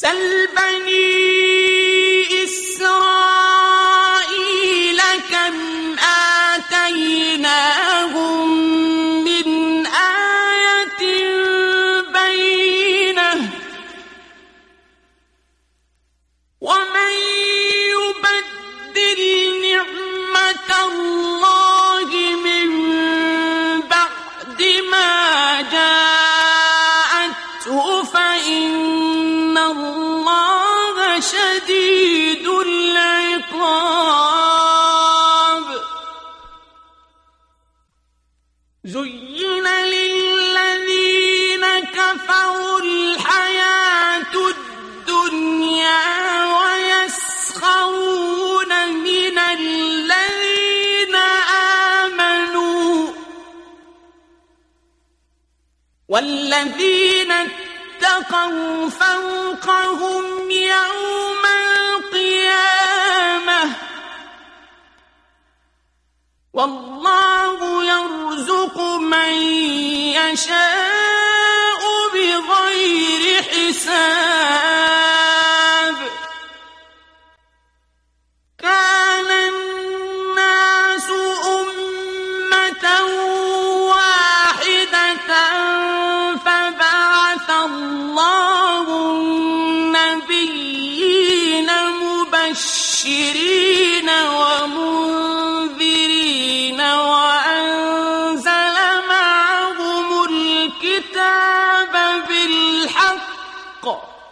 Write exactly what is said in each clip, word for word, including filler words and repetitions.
سل بني إسرائيل كم آتيناهم من آية بينة ومن يبدل نعمة الله من بعد ما جاءته فإن الله شديد العقاب زين للذين كفروا الحياة الدنيا ويسخرون من الذين آمنوا والذين اتقوا فوقهم يوم القيامة والله يرزق من يشاء بغير حساب كان الناس أمة واحدة فبعث الله النبيين مبشرين ومنذرين وأنزل معهم الكتاب بالحق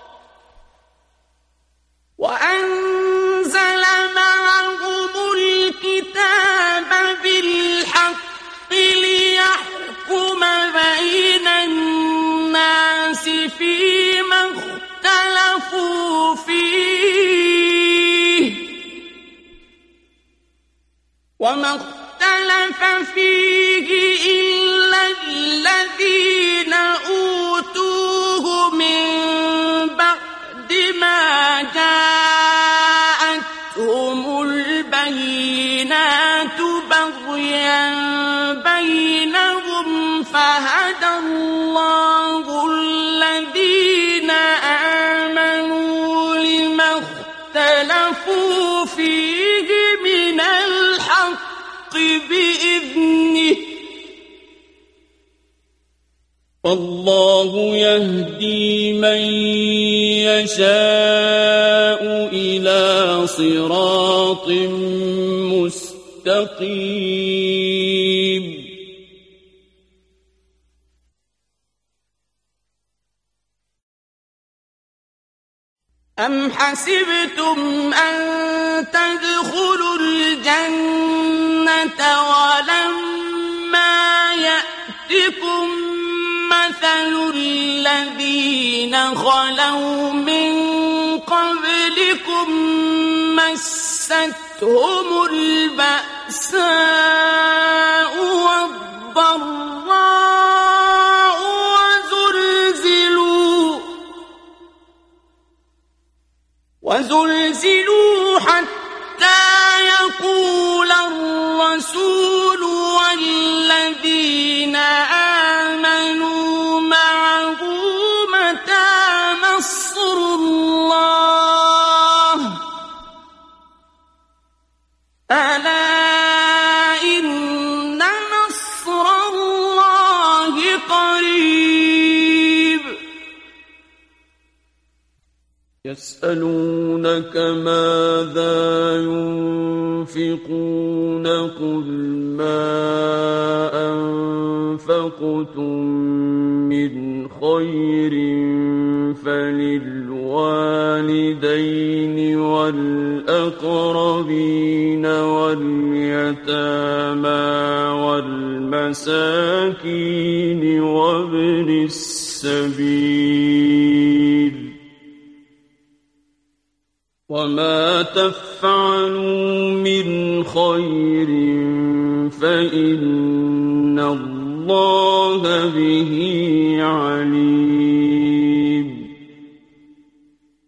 وأنزل معهم الكتاب بالحق ليحكم بين الناس فيما اختلفوا فيه وما اختلف فيه إلا الذين أوتوه من بعد ما جاءتهم البينات بغيا بينهم فهدى الله الذين آمنوا لما اختلفوا فيه من الحق بإذنه والله يهدي من يشاء إلى صراط مستقيم أم حسبتم أن تدخلوا الجنة ولما يأتكم مثل الذين خلوا من قبلكم مستهم البأساء والضراء وزلزلوا وزلزلوا حتى يقول الرسول والذين آمنوا معه متى نصر الله ألا إن نصر الله قريب يسألونك ماذا ينفقون قل ما أنفقتم من خير فللوالدين والأقربين واليتامى والمساكين وابن السبيل وما تفعلوا من خير فإن الله به عليم